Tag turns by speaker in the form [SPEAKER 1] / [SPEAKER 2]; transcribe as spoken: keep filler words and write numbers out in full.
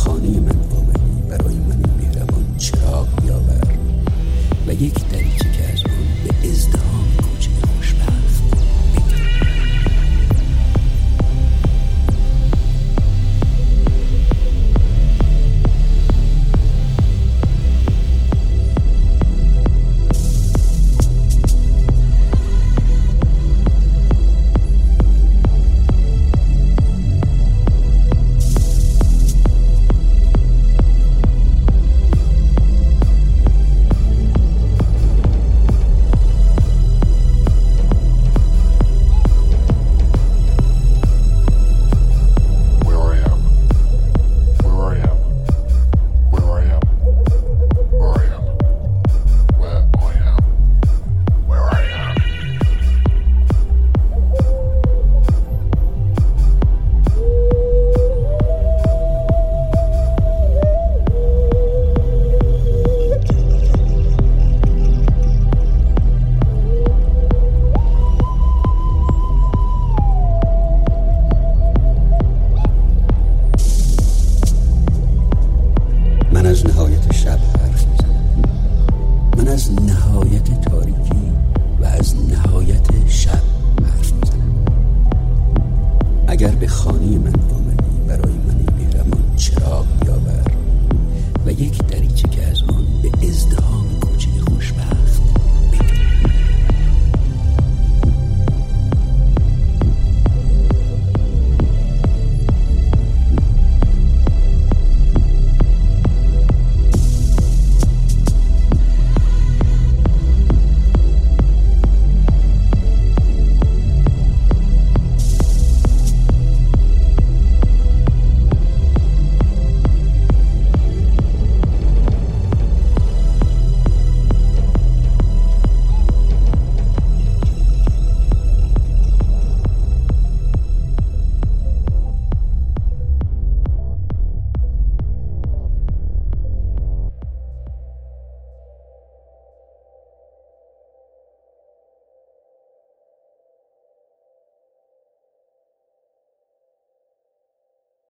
[SPEAKER 1] خانه من آمدی، برای من مهربان چراغ بیاور و یک دریچه که از آن به ازدحام کوچه خوشبخت بگیر. من از نهایت شب حرف میزنم، من از نهایت تاریکی و از نهایت شب حرف میزنم. اگر به خانه من آمدی، برای من مهربان چراغ بیاور و یک دری